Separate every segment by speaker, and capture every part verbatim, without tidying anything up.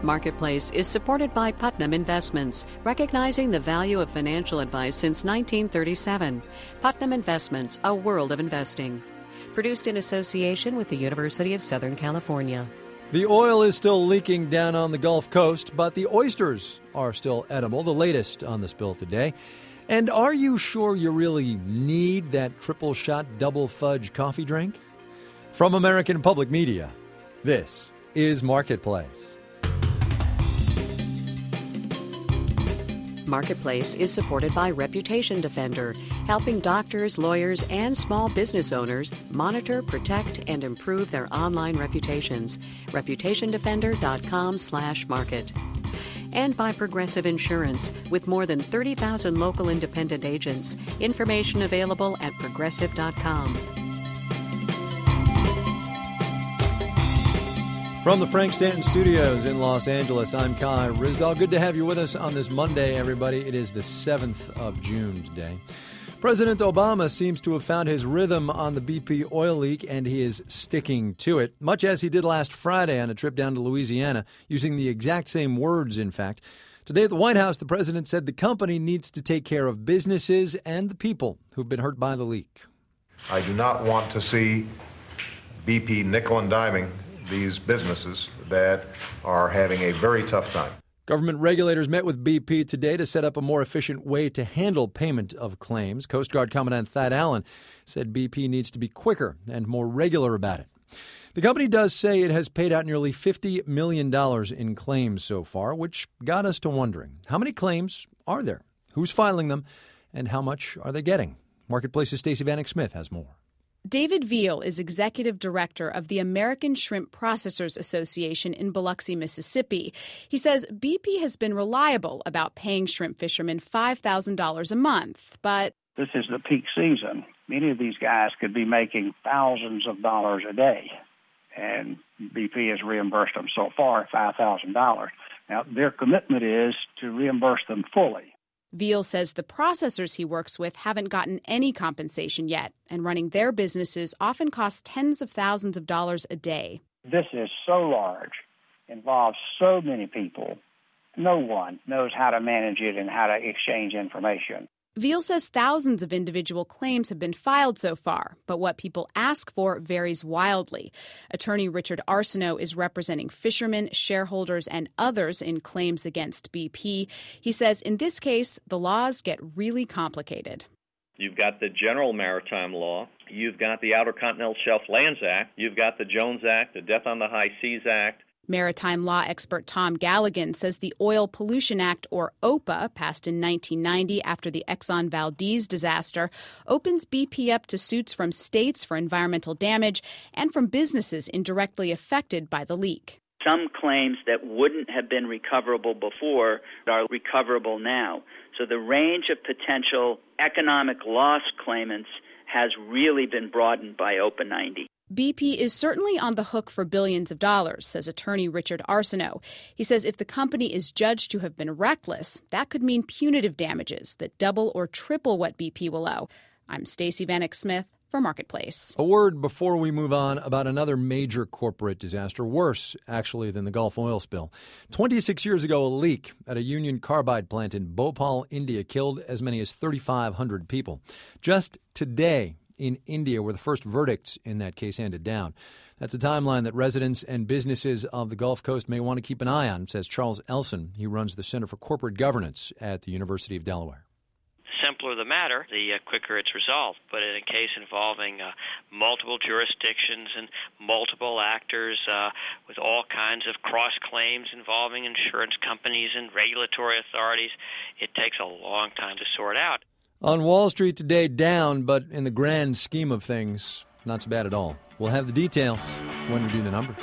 Speaker 1: Marketplace is supported by Putnam Investments, recognizing the value of financial advice since nineteen thirty-seven. Putnam Investments, a world of investing. Produced in association with the University of Southern California.
Speaker 2: The oil is still leaking down on the Gulf Coast, but the oysters are still edible, the latest on the spill today. And are you sure you really need that triple shot double fudge coffee drink? From American Public Media, this is Marketplace.
Speaker 1: Marketplace is supported by Reputation Defender, helping doctors, lawyers, and small business owners monitor, protect, and improve their online reputations. reputation defender dot com slash market. And by Progressive Insurance, with more than thirty thousand local independent agents. Information available at progressive dot com.
Speaker 2: From the Frank Stanton Studios in Los Angeles, I'm Kai Ryssdal. Good to have you with us on this Monday, everybody. It is the seventh of June today. President Obama seems to have found his rhythm on the B P oil leak, and he is sticking to it, much as he did last Friday on a trip down to Louisiana, using the exact same words, in fact. Today at the White House, the president said the company needs to take care of businesses and the people who've been hurt by the leak.
Speaker 3: I do not want to see B P nickel and diming these businesses that are having a very tough time.
Speaker 2: Government regulators met with B P today to set up a more efficient way to handle payment of claims. Coast Guard Commandant Thad Allen said B P needs to be quicker and more regular about it. The company does say it has paid out nearly fifty million dollars in claims so far, which got us to wondering, how many claims are there? Who's filing them? And how much are they getting? Marketplace's Stacey Vanek Smith has more.
Speaker 4: David Veal is executive director of the American Shrimp Processors Association in Biloxi, Mississippi. He says B P has been reliable about paying shrimp fishermen five thousand dollars a month, but
Speaker 5: this is the peak season. Many of these guys could be making thousands of dollars a day, and B P has reimbursed them so far five thousand dollars. Now, their commitment is to reimburse them fully.
Speaker 4: Veal says the processors he works with haven't gotten any compensation yet, and running their businesses often costs tens of thousands of dollars a day.
Speaker 5: This is so large, involves so many people. No one knows how to manage it and how to exchange information.
Speaker 4: Veal says thousands of individual claims have been filed so far, but what people ask for varies wildly. Attorney Richard Arsenault is representing fishermen, shareholders, and others in claims against B P. He says in this case, the laws get really complicated.
Speaker 6: You've got the General Maritime Law. You've got the Outer Continental Shelf Lands Act. You've got the Jones Act, the Death on the High Seas Act.
Speaker 4: Maritime law expert Tom Galligan says the Oil Pollution Act, or O P A, passed in nineteen ninety after the Exxon Valdez disaster, opens B P up to suits from states for environmental damage and from businesses indirectly affected by the leak.
Speaker 7: Some claims that wouldn't have been recoverable before are recoverable now. So the range of potential economic loss claimants has really been broadened by O P A ninety.
Speaker 4: B P is certainly on the hook for billions of dollars, says attorney Richard Arsenault. He says if the company is judged to have been reckless, that could mean punitive damages that double or triple what B P will owe. I'm Stacey Vanek Smith for Marketplace.
Speaker 2: A word before we move on about another major corporate disaster, worse, actually, than the Gulf oil spill. twenty-six years ago, a leak at a Union Carbide plant in Bhopal, India, killed as many as thirty-five hundred people. Just today, in India, where the first verdicts in that case handed down. That's a timeline that residents and businesses of the Gulf Coast may want to keep an eye on, says Charles Elson. He runs the Center for Corporate Governance at the University of Delaware.
Speaker 8: Simpler the matter, the uh, quicker it's resolved. But in a case involving uh, multiple jurisdictions and multiple actors uh, with all kinds of cross-claims involving insurance companies and regulatory authorities, it takes a long time to sort out.
Speaker 2: On Wall Street today, down, but in the grand scheme of things, not so bad at all. We'll have the details when we do the numbers.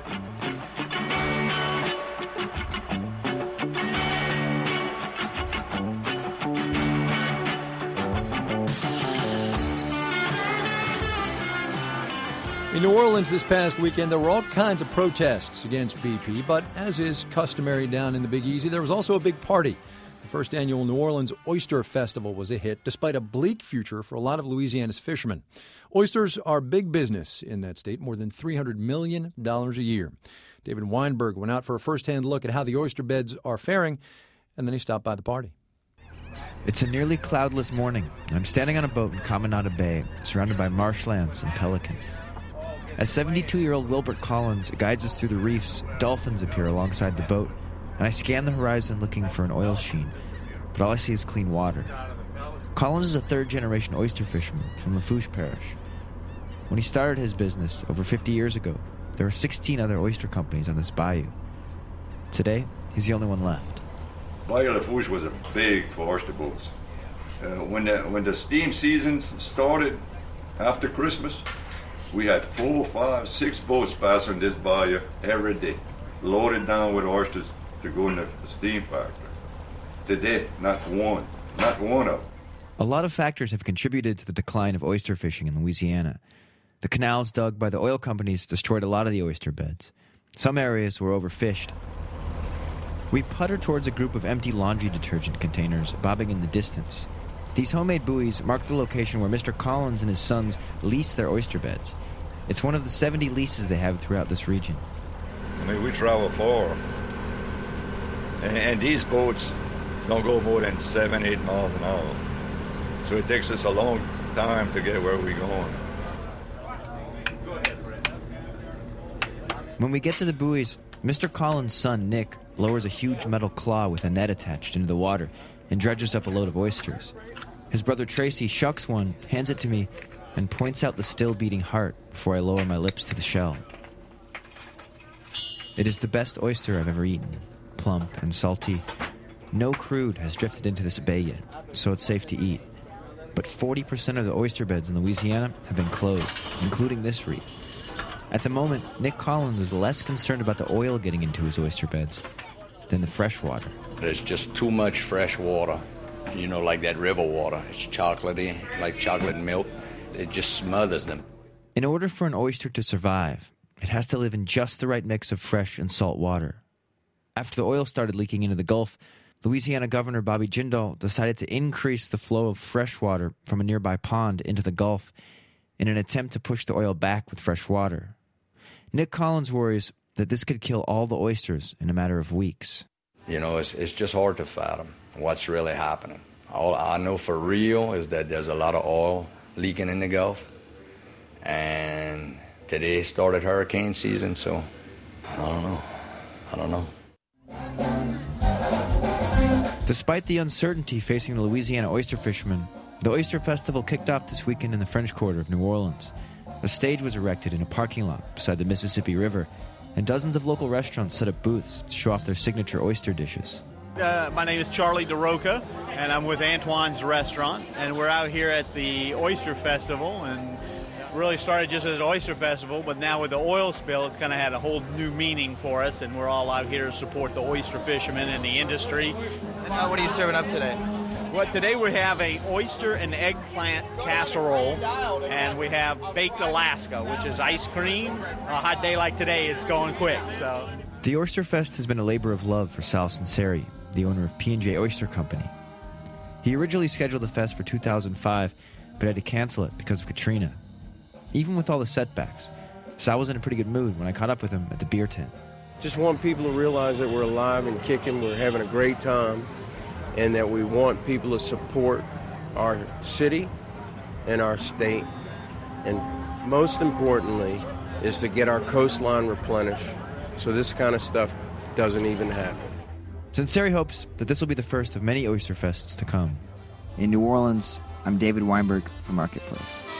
Speaker 2: In New Orleans this past weekend, there were all kinds of protests against B P, but as is customary down in the Big Easy, there was also a big party. The first annual New Orleans Oyster Festival was a hit, despite a bleak future for a lot of Louisiana's fishermen. Oysters are big business in that state, more than three hundred million dollars a year. David Weinberg went out for a first-hand look at how the oyster beds are faring, and then he stopped by the party.
Speaker 9: It's a nearly cloudless morning, and I'm standing on a boat in Caminada Bay, surrounded by marshlands and pelicans. As seventy-two-year-old Wilbert Collins guides us through the reefs, dolphins appear alongside the boat, and I scan the horizon looking for an oil sheen, but all I see is clean water. Collins is a third-generation oyster fisherman from Lafourche Parish. When he started his business over fifty years ago, there were sixteen other oyster companies on this bayou. Today, he's the only one left.
Speaker 10: Bayou Lafourche was a big for oyster boats. Uh, when the when the steam season started after Christmas, we had four, five, six boats passing this bayou every day, loaded down with oysters to go in the steam factory. Today, not one, not one of them.
Speaker 9: A lot of factors have contributed to the decline of oyster fishing in Louisiana. The canals dug by the oil companies destroyed a lot of the oyster beds. Some areas were overfished. We putter towards a group of empty laundry detergent containers bobbing in the distance. These homemade buoys mark the location where Mister Collins and his sons lease their oyster beds. It's one of the seventy leases they have throughout this region.
Speaker 10: I mean, we travel far, and, and these boats don't go more than seven, eight miles an hour. So it takes us a long time to get where we're going.
Speaker 9: When we get to the buoys, Mister Collins' son, Nick, lowers a huge metal claw with a net attached into the water and dredges up a load of oysters. His brother Tracy shucks one, hands it to me, and points out the still beating heart before I lower my lips to the shell. It is the best oyster I've ever eaten, plump and salty. No crude has drifted into this bay yet, so it's safe to eat. But forty percent of the oyster beds in Louisiana have been closed, including this reef. At the moment, Nick Collins is less concerned about the oil getting into his oyster beds than the fresh water.
Speaker 11: There's just too much fresh water, you know, like that river water. It's chocolatey, like chocolate milk. It just smothers them.
Speaker 9: In order for an oyster to survive, it has to live in just the right mix of fresh and salt water. After the oil started leaking into the Gulf, Louisiana Governor Bobby Jindal decided to increase the flow of fresh water from a nearby pond into the Gulf in an attempt to push the oil back with fresh water. Nick Collins worries that this could kill all the oysters in a matter of weeks.
Speaker 11: You know, it's it's just hard to fathom what's really happening. All I know for real is that there's a lot of oil leaking in the Gulf. And today started hurricane season, so I don't know. I don't know.
Speaker 9: Despite the uncertainty facing the Louisiana oyster fishermen, the Oyster Festival kicked off this weekend in the French Quarter of New Orleans. A stage was erected in a parking lot beside the Mississippi River, and dozens of local restaurants set up booths to show off their signature oyster dishes.
Speaker 12: Uh, my name is Charlie DeRoca, and I'm with Antoine's Restaurant, and we're out here at the Oyster Festival, and really started just as an oyster festival, but now with the oil spill, it's kind of had a whole new meaning for us, and we're all out here to support the oyster fishermen and the industry.
Speaker 13: And uh, what are you serving up today?
Speaker 12: Well, today we have a oyster and eggplant casserole, and we have baked Alaska, which is ice cream. A hot day like today, it's going quick. So
Speaker 9: the Oyster Fest has been a labor of love for Sal Sinceri, the owner of P and J Oyster Company. He originally scheduled the fest for two thousand five, but had to cancel it because of Katrina. Even with all the setbacks, Sal was in a pretty good mood when I caught up with him at the beer tent.
Speaker 14: Just want people to realize that we're alive and kicking, we're having a great time, and that we want people to support our city and our state. And most importantly is to get our coastline replenished so this kind of stuff doesn't even happen.
Speaker 9: Sinceri hopes that this will be the first of many Oyster Fests to come.
Speaker 15: In New Orleans, I'm David Weinberg for Marketplace.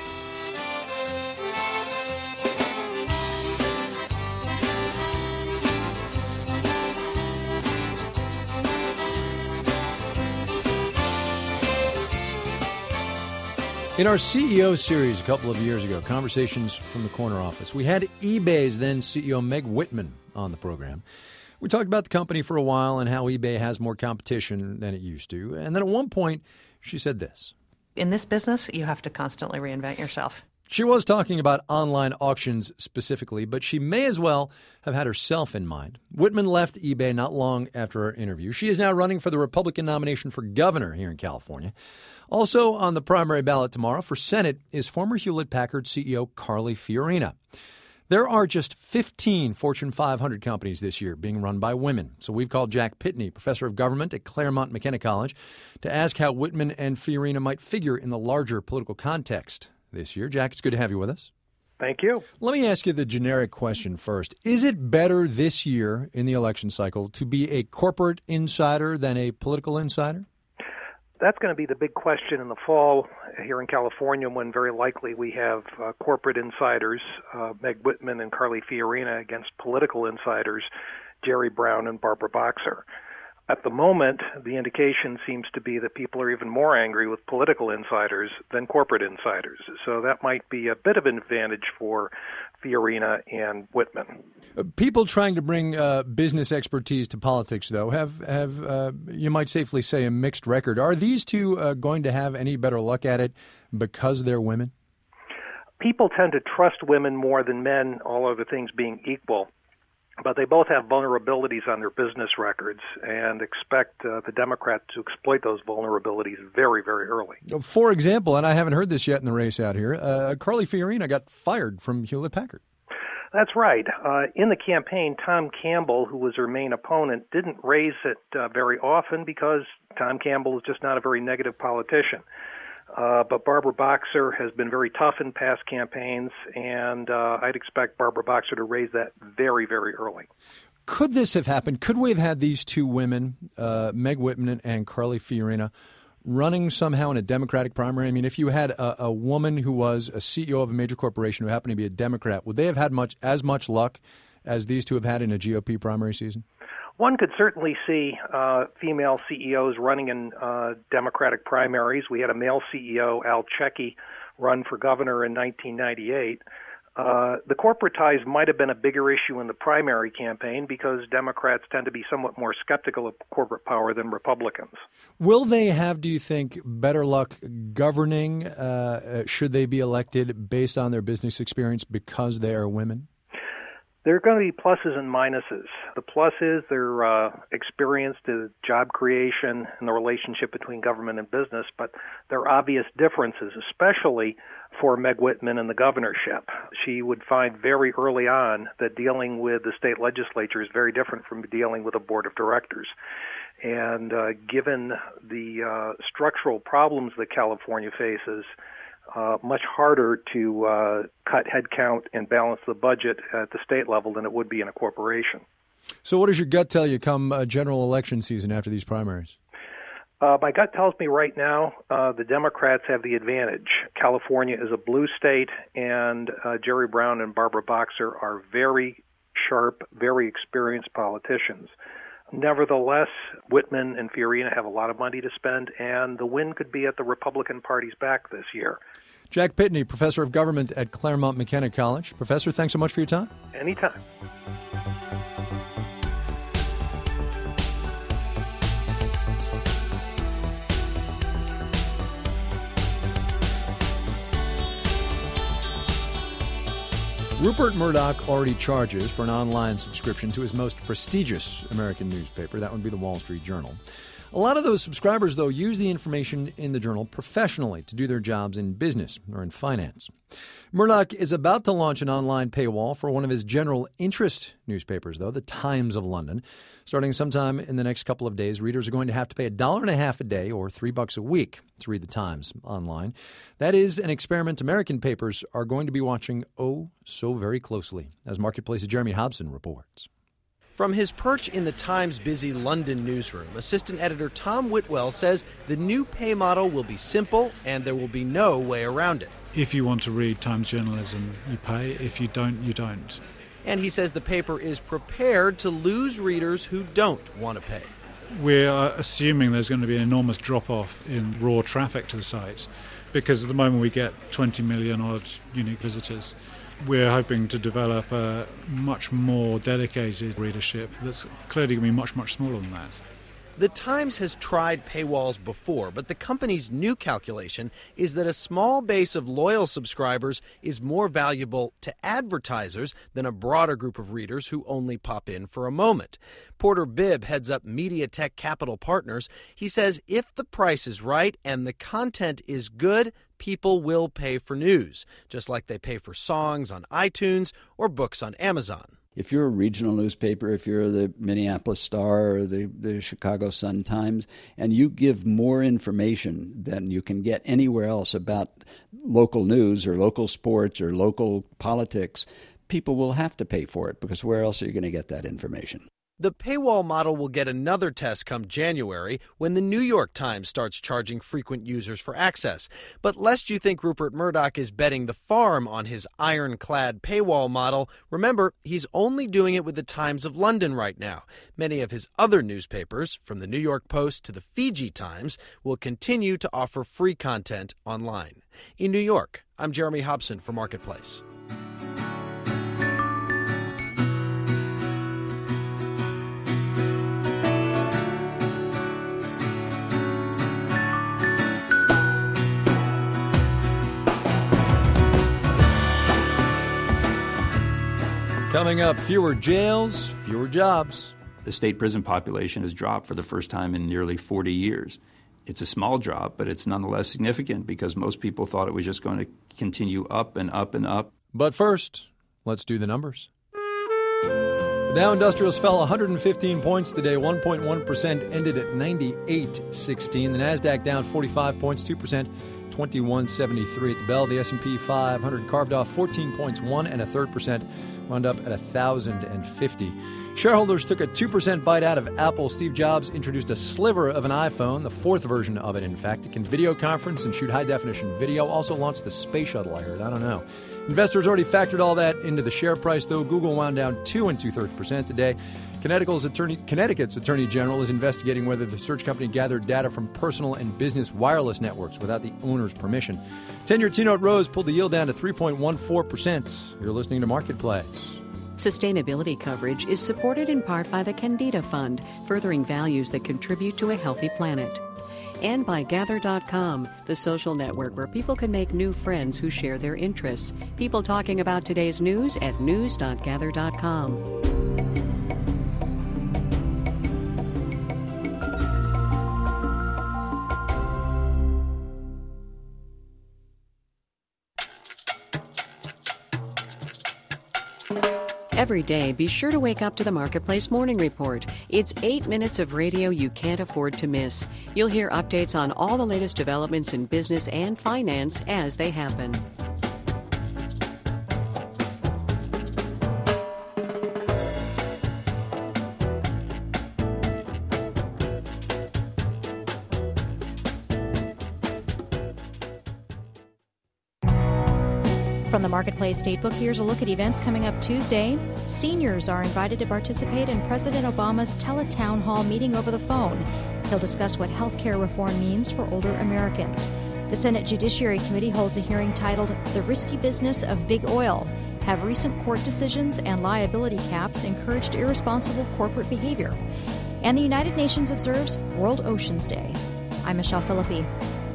Speaker 2: In our C E O series a couple of years ago, Conversations from the Corner Office, we had eBay's then C E O Meg Whitman on the program. We talked about the company for a while and how eBay has more competition than it used to. And then at one point, she said this.
Speaker 16: In this business, you have to constantly reinvent yourself.
Speaker 2: She was talking about online auctions specifically, but she may as well have had herself in mind. Whitman left eBay not long after our interview. She is now running for the Republican nomination for governor here in California. Also on the primary ballot tomorrow for Senate is former Hewlett-Packard C E O Carly Fiorina. There are just fifteen Fortune five hundred companies this year being run by women. So we've called Jack Pitney, professor of government at Claremont McKenna College, to ask how Whitman and Fiorina might figure in the larger political context this year. Jack, it's good to have you with us.
Speaker 17: Thank you.
Speaker 2: Let me ask you the generic question first. Is it better this year in the election cycle to be a corporate insider than a political insider?
Speaker 17: That's going to be the big question in the fall here in California, when very likely we have uh, corporate insiders, uh, Meg Whitman and Carly Fiorina, against political insiders, Jerry Brown and Barbara Boxer. At the moment, the indication seems to be that people are even more angry with political insiders than corporate insiders. So that might be a bit of an advantage for Fiorina and Whitman.
Speaker 2: People trying to bring uh, business expertise to politics, though, have, have uh, you might safely say, a mixed record. Are these two uh, going to have any better luck at it because they're women?
Speaker 17: People tend to trust women more than men, all other things being equal. But they both have vulnerabilities on their business records and expect uh, the Democrats to exploit those vulnerabilities very, very early.
Speaker 2: For example, and I haven't heard this yet in the race out here, uh, Carly Fiorina got fired from Hewlett-Packard.
Speaker 17: That's right. Uh, in the campaign, Tom Campbell, who was her main opponent, didn't raise it uh, very often because Tom Campbell is just not a very negative politician. Uh, but Barbara Boxer has been very tough in past campaigns, and uh, I'd expect Barbara Boxer to raise that very, very early.
Speaker 2: Could this have happened? Could we have had these two women, uh, Meg Whitman and Carly Fiorina, running somehow in a Democratic primary? I mean, if you had a, a woman who was a C E O of a major corporation who happened to be a Democrat, would they have had much as much luck as these two have had in a G O P primary season?
Speaker 17: One could certainly see uh, female C E Os running in uh, Democratic primaries. We had a male C E O, Al Checkey, run for governor in nineteen ninety-eight. Uh, the corporate ties might have been a bigger issue in the primary campaign because Democrats tend to be somewhat more skeptical of corporate power than Republicans.
Speaker 2: Will they have, do you think, better luck governing, uh, should they be elected based on their business experience because they are women?
Speaker 17: There are going to be pluses and minuses. The plus is they're uh, experienced in job creation and the relationship between government and business, but there are obvious differences, especially for Meg Whitman and the governorship. She would find very early on that dealing with the state legislature is very different from dealing with a board of directors. And uh, given the uh, structural problems that California faces, Uh, much harder to uh, cut headcount and balance the budget at the state level than it would be in a corporation.
Speaker 2: So what does your gut tell you come uh, general election season after these primaries?
Speaker 17: Uh, my gut tells me right now uh, the Democrats have the advantage. California is a blue state, and uh, Jerry Brown and Barbara Boxer are very sharp, very experienced politicians. Nevertheless, Whitman and Fiorina have a lot of money to spend, and the wind could be at the Republican Party's back this year.
Speaker 2: Jack Pitney, professor of government at Claremont McKenna College. Professor, thanks so much for your time.
Speaker 17: Anytime.
Speaker 2: Rupert Murdoch already charges for an online subscription to his most prestigious American newspaper. That would be the Wall Street Journal. A lot of those subscribers, though, use the information in the Journal professionally to do their jobs in business or in finance. Murdoch is about to launch an online paywall for one of his general interest newspapers, though, the Times of London. Starting sometime in the next couple of days, readers are going to have to pay a dollar and a half a day or three bucks a week to read the Times online. That is an experiment American papers are going to be watching oh so very closely, as Marketplace's Jeremy Hobson reports.
Speaker 18: From his perch in the Times' busy London newsroom, assistant editor Tom Whitwell says the new pay model will be simple and there will be no way around it.
Speaker 19: If you want to read Times journalism, you pay. If you don't, you don't.
Speaker 18: And he says the paper is prepared to lose readers who don't want to pay.
Speaker 19: We're assuming there's going to be an enormous drop-off in raw traffic to the site because at the moment we get twenty million odd unique visitors. We're hoping to develop a much more dedicated readership that's clearly going to be much, much smaller than that.
Speaker 18: The Times has tried paywalls before, but the company's new calculation is that a small base of loyal subscribers is more valuable to advertisers than a broader group of readers who only pop in for a moment. Porter Bibb heads up MediaTek Capital Partners. He says if the price is right and the content is good, people will pay for news, just like they pay for songs on iTunes or books on Amazon.
Speaker 20: If you're a regional newspaper, if you're the Minneapolis Star or the, the Chicago Sun-Times, and you give more information than you can get anywhere else about local news or local sports or local politics, people will have to pay for it, because where else are you going to get that information?
Speaker 18: The paywall model will get another test come January when the New York Times starts charging frequent users for access. But lest you think Rupert Murdoch is betting the farm on his ironclad paywall model, remember, he's only doing it with the Times of London right now. Many of his other newspapers, from the New York Post to the Fiji Times, will continue to offer free content online. In New York, I'm Jeremy Hobson for Marketplace.
Speaker 2: Coming up, fewer jails, fewer jobs.
Speaker 21: The state prison population has dropped for the first time in nearly forty years. It's a small drop, but it's nonetheless significant because most people thought it was just going to continue up and up and up.
Speaker 2: But first, let's do the numbers. The Dow Industrials fell one hundred fifteen points today, one point one percent, ended at ninety-eight sixteen. The Nasdaq down forty-five points, two percent, twenty-one seventy-three at the bell. The S and P five hundred carved off fourteen points, one and a third percent, wound up at one thousand fifty. Shareholders took a two percent bite out of Apple. Steve Jobs introduced a sliver of an iPhone, the fourth version of it, in fact. It can video conference and shoot high-definition video. Also launched the Space Shuttle, I heard. I don't know. Investors already factored all that into the share price, though. Google wound down two and two-thirds percent today. Connecticut's attorney, Connecticut's Attorney General is investigating whether the search company gathered data from personal and business wireless networks without the owner's permission. ten-year T-note rose, pulled the yield down to three point one four percent. You're listening to Marketplace.
Speaker 1: Sustainability coverage is supported in part by the Candida Fund, furthering values that contribute to a healthy planet. And by Gather dot com, the social network where people can make new friends who share their interests. People talking about today's news at news dot gather dot com. Every day, be sure to wake up to the Marketplace Morning Report. It's eight minutes of radio you can't afford to miss. You'll hear updates on all the latest developments in business and finance as they happen.
Speaker 22: From the Marketplace Statebook, here's a look at events coming up Tuesday. Seniors are invited to participate in President Obama's Teletown Hall meeting over the phone. He'll discuss what health care reform means for older Americans. The Senate Judiciary Committee holds a hearing titled The Risky Business of Big Oil. Have recent court decisions and liability caps encouraged irresponsible corporate behavior? And the United Nations observes World Oceans Day. I'm Michelle Philippi.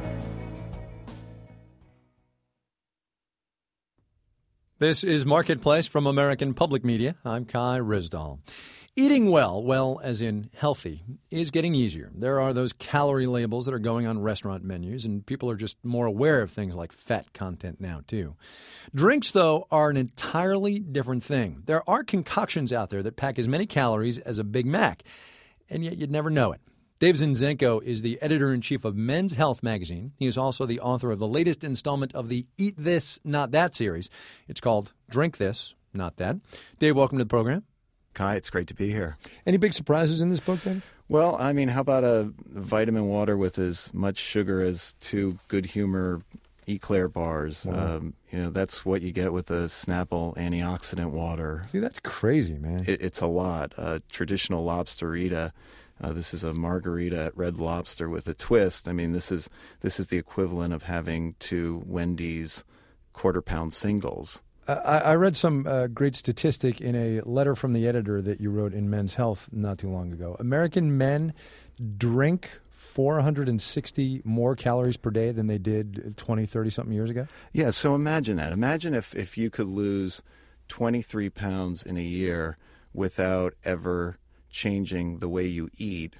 Speaker 2: This is Marketplace from American Public Media. I'm Kai Rizdal. Eating well, well as in healthy, is getting easier. There are those calorie labels that are going on restaurant menus, and people are just more aware of things like fat content now, too. Drinks, though, are an entirely different thing. There are concoctions out there that pack as many calories as a Big Mac, and yet you'd never know it. Dave Zinczenko is the editor-in-chief of Men's Health magazine. He is also the author of the latest installment of the Eat This, Not That series. It's called Drink This, Not That. Dave, welcome to the program.
Speaker 23: Kai, it's great to be here.
Speaker 2: Any big surprises in this book, then?
Speaker 23: Well, I mean, how about a vitamin water with as much sugar as two Good Humor Eclair bars?
Speaker 2: Wow.
Speaker 23: Um, you know, that's what you get with a Snapple antioxidant water.
Speaker 2: See, that's crazy, man.
Speaker 23: It, it's a lot. Uh, traditional lobsterita. Uh, this is a margarita at Red Lobster with a twist. I mean, this is this is the equivalent of having two Wendy's quarter pound singles.
Speaker 2: Uh, I, I read some uh, great statistic in a letter from the editor that you wrote in Men's Health not too long ago. American men drink four hundred sixty more calories per day than they did twenty, thirty-something years ago?
Speaker 23: Yeah, so imagine that. Imagine if, if you could lose twenty-three pounds in a year without ever changing the way you eat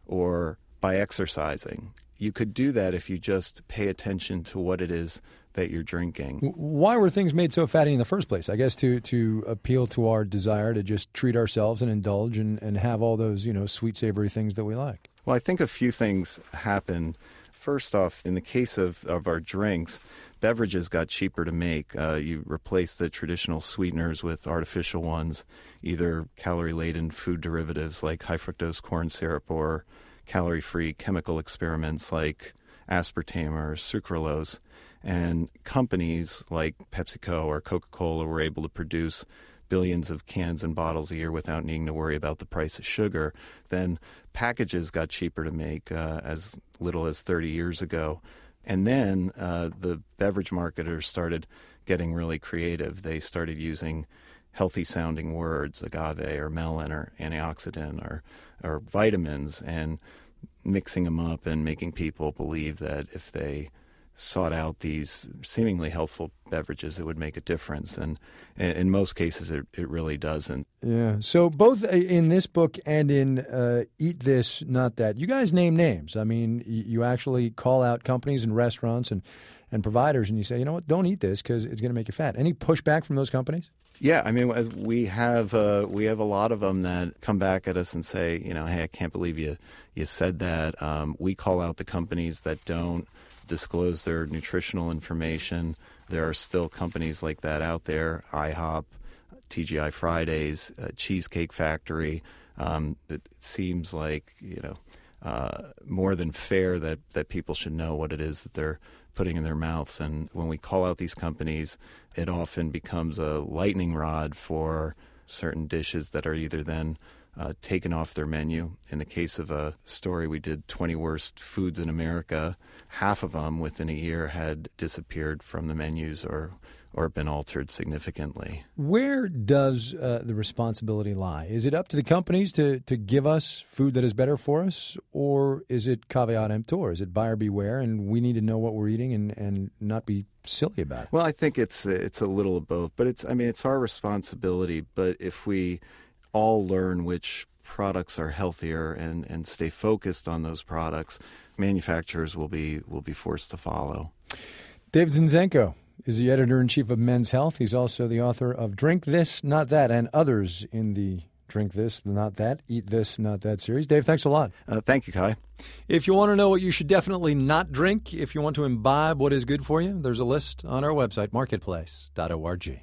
Speaker 23: or by exercising. You could do that if you just pay attention to what it is that you're drinking.
Speaker 2: Why were things made so fatty in the first place? I guess to, to appeal to our desire to just treat ourselves and indulge and, and have all those, you know, sweet, savory things that we like.
Speaker 23: Well, I think a few things happen. First off, in the case of, of our drinks, beverages got cheaper to make. Uh, you replace the traditional sweeteners with artificial ones, either calorie-laden food derivatives like high fructose corn syrup or calorie-free chemical experiments like aspartame or sucralose. And companies like PepsiCo or Coca-Cola were able to produce billions of cans and bottles a year without needing to worry about the price of sugar. Then packages got cheaper to make uh, as little as thirty years ago. And then uh, the beverage marketers started getting really creative. They started using healthy-sounding words, agave or melon or antioxidant or, or vitamins, and mixing them up and making people believe that if they sought out these seemingly healthful beverages, it would make a difference. And in most cases, it, it really doesn't.
Speaker 2: Yeah. So both in this book and in uh, Eat This, Not That, you guys name names. I mean, you actually call out companies and restaurants and, and providers, and you say, you know what, don't eat this because it's going to make you fat. Any pushback from those companies?
Speaker 23: Yeah, I mean, we have uh, we have a lot of them that come back at us and say, you know, hey, I can't believe you you said that. Um, we call out the companies that don't disclose their nutritional information. There are still companies like that out there, IHOP, T G I Fridays, uh, Cheesecake Factory. Um, it seems like, you know, uh, more than fair that, that people should know what it is that they're putting in their mouths. And when we call out these companies, it often becomes a lightning rod for certain dishes that are either then uh, taken off their menu. In the case of a story we did, twenty Worst Foods in America, half of them within a year had disappeared from the menus or or been altered significantly.
Speaker 2: Where does uh, the responsibility lie? Is it up to the companies to, to give us food that is better for us, or is it caveat emptor? Is it buyer beware, and we need to know what we're eating and, and not be silly about it?
Speaker 23: Well, I think it's it's a little of both, but it's I mean it's our responsibility. But if we all learn which products are healthier and, and stay focused on those products, manufacturers will be will be forced to follow.
Speaker 2: David Zinczenko is the editor-in-chief of Men's Health. He's also the author of Drink This, Not That, and others in the Drink This, Not That, Eat This, Not That series. Dave, thanks a lot.
Speaker 23: Uh, thank you, Kai.
Speaker 2: If you want to know what you should definitely not drink, if you want to imbibe what is good for you, there's a list on our website, marketplace dot org.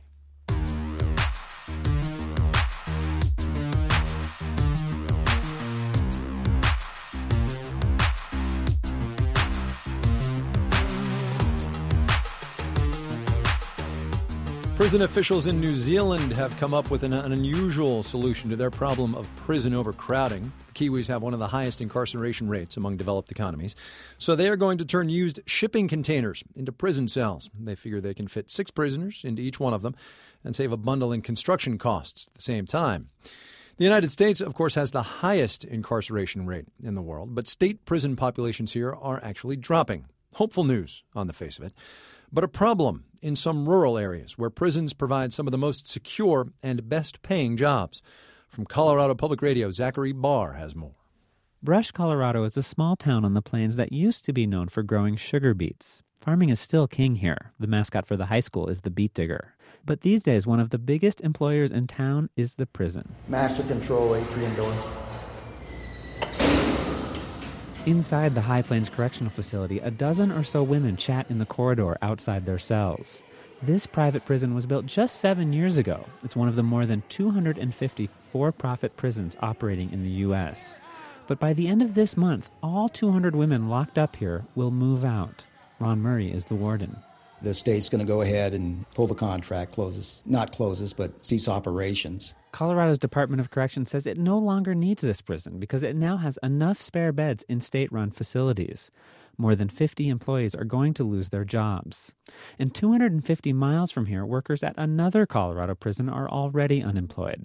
Speaker 2: Prison officials in New Zealand have come up with an, an unusual solution to their problem of prison overcrowding. The Kiwis have one of the highest incarceration rates among developed economies. So they are going to turn used shipping containers into prison cells. They figure they can fit six prisoners into each one of them and save a bundle in construction costs at the same time. The United States, of course, has the highest incarceration rate in the world, but state prison populations here are actually dropping. Hopeful news on the face of it. But a problem in some rural areas where prisons provide some of the most secure and best-paying jobs. From Colorado Public Radio, Zachary Barr has more.
Speaker 3: Brush, Colorado is a small town on the plains that used to be known for growing sugar beets. Farming is still king here. The mascot for the high school is the beet digger. But these days, one of the biggest employers in town is the prison.
Speaker 5: Master Control Atrium Door.
Speaker 3: Inside the High Plains Correctional Facility, a dozen or so women chat in the corridor outside their cells. This private prison was built just seven years ago. It's one of the more than two hundred fifty for-profit prisons operating in the U S. But by the end of this month, all two hundred women locked up here will move out. Ron Murray is the warden.
Speaker 6: The state's going to go ahead and pull the contract, closes, not closes, but cease operations.
Speaker 3: Colorado's Department of Corrections says it no longer needs this prison because it now has enough spare beds in state-run facilities. More than fifty employees are going to lose their jobs. And two hundred fifty miles from here, workers at another Colorado prison are already unemployed.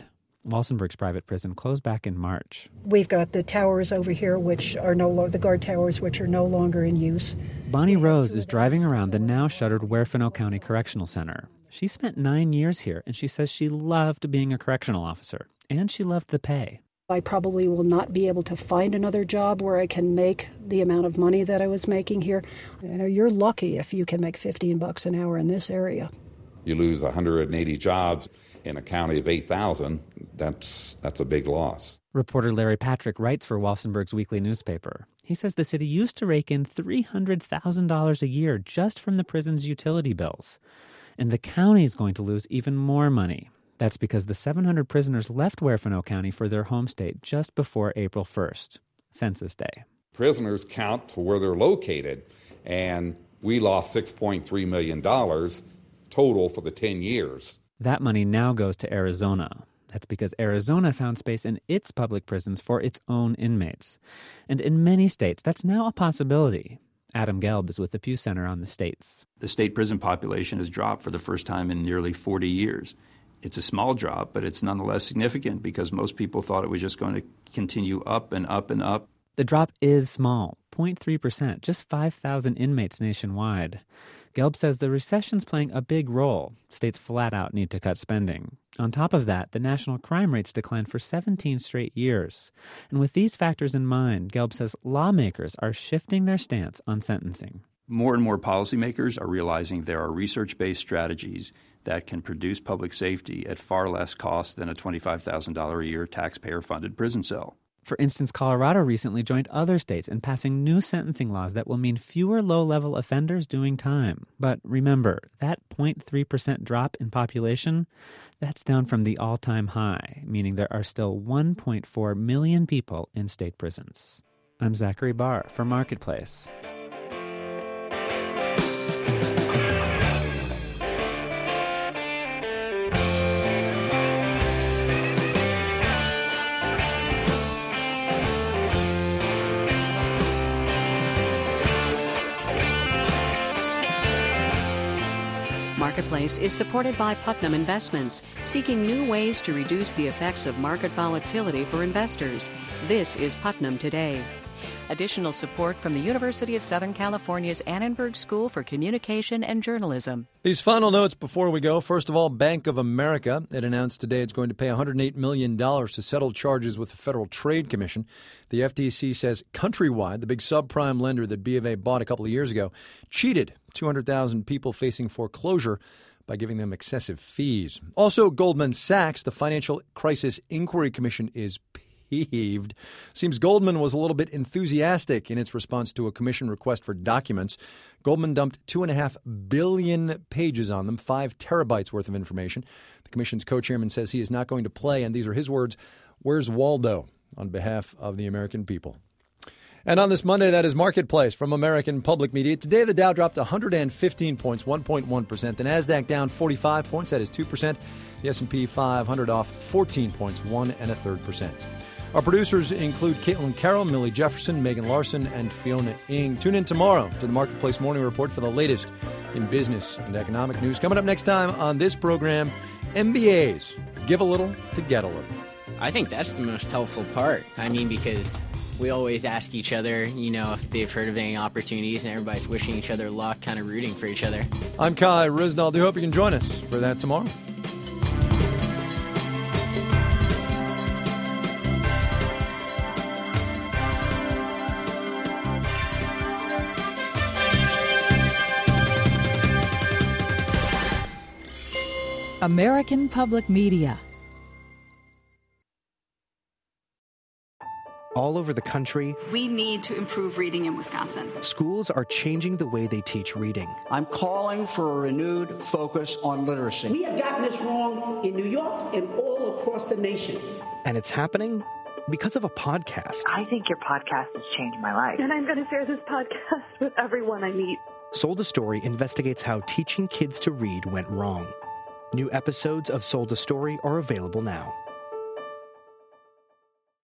Speaker 3: Walsenburg's private prison closed back in March.
Speaker 4: We've got the towers over here, which are no lo- the guard towers, which are no longer in use.
Speaker 3: Bonnie Rose is driving around the now-shuttered Huerfano County Correctional Center. She spent nine years here, and she says she loved being a correctional officer, and she loved the pay.
Speaker 4: I probably will not be able to find another job where I can make the amount of money that I was making here. You know, you're lucky if you can make fifteen bucks an hour in this area.
Speaker 7: You lose one hundred eighty jobs in a county of eight thousand, that's that's a big loss.
Speaker 3: Reporter Larry Patrick writes for Walsenburg's weekly newspaper. He says the city used to rake in three hundred thousand dollars a year just from the prison's utility bills. And the county's going to lose even more money. That's because the seven hundred prisoners left Huerfano County for their home state just before April first, Census Day.
Speaker 7: Prisoners count to where they're located, and we lost six point three million dollars total for the ten years.
Speaker 3: That money now goes to Arizona. That's because Arizona found space in its public prisons for its own inmates. And in many states, that's now a possibility. Adam Gelb is with the Pew Center on the states.
Speaker 21: The state prison population has dropped for the first time in nearly forty years. It's a small drop, but it's nonetheless significant because most people thought it was just going to continue up and up and up.
Speaker 3: The drop is small, zero point three percent, just five thousand inmates nationwide. Gelb says the recession's playing a big role. States flat out need to cut spending. On top of that, the national crime rates declined for seventeen straight years. And with these factors in mind, Gelb says lawmakers are shifting their stance on sentencing.
Speaker 21: More and more policymakers are realizing there are research-based strategies that can produce public safety at far less cost than a twenty-five thousand dollars a year taxpayer-funded prison cell.
Speaker 3: For instance, Colorado recently joined other states in passing new sentencing laws that will mean fewer low-level offenders doing time. But remember, that zero point three percent drop in population, that's down from the all-time high, meaning there are still one point four million people in state prisons. I'm Zachary Barr for Marketplace.
Speaker 1: Marketplace is supported by Putnam Investments, seeking new ways to reduce the effects of market volatility for investors. This is Putnam Today. Additional support from the University of Southern California's Annenberg School for Communication and Journalism.
Speaker 2: These final notes before we go. First of all, Bank of America, it announced today it's going to pay one hundred eight million dollars to settle charges with the Federal Trade Commission. The F T C says Countrywide, the big subprime lender that B of A bought a couple of years ago, cheated two hundred thousand people facing foreclosure by giving them excessive fees. Also, Goldman Sachs, the Financial Crisis Inquiry Commission, is peeved. Seems Goldman was a little bit enthusiastic in its response to a commission request for documents. Goldman dumped two and a half billion pages on them, five terabytes worth of information. The commission's co-chairman says he is not going to play, and these are his words, "Where's Waldo?" on behalf of the American people. And on this Monday, that is Marketplace from American Public Media. Today, the Dow dropped one hundred fifteen points, one point one percent. The NASDAQ down forty-five points, that is two percent. The S and P five hundred off fourteen points, one and a third percent. Our producers include Caitlin Carroll, Millie Jefferson, Megan Larson, and Fiona Ng. Tune in tomorrow to the Marketplace Morning Report for the latest in business and economic news. Coming up next time on this program, M B As, give a little to get a little.
Speaker 8: I think that's the most helpful part. I mean, because we always ask each other, you know, if they've heard of any opportunities, and everybody's wishing each other luck, kind of rooting for each other.
Speaker 2: I'm Kai Risnall. Do hope you can join us for that tomorrow.
Speaker 24: American Public Media.
Speaker 25: All over the country,
Speaker 26: we need to improve reading in Wisconsin.
Speaker 25: Schools are changing the way they teach reading.
Speaker 27: I'm calling for a renewed focus on literacy.
Speaker 28: We have gotten this wrong in New York and all across the nation.
Speaker 25: And it's happening because of a podcast.
Speaker 29: I think your podcast has changed my life.
Speaker 30: And I'm going to share this podcast with everyone I meet.
Speaker 25: Sold a Story investigates how teaching kids to read went wrong. New episodes of Sold a Story are available now.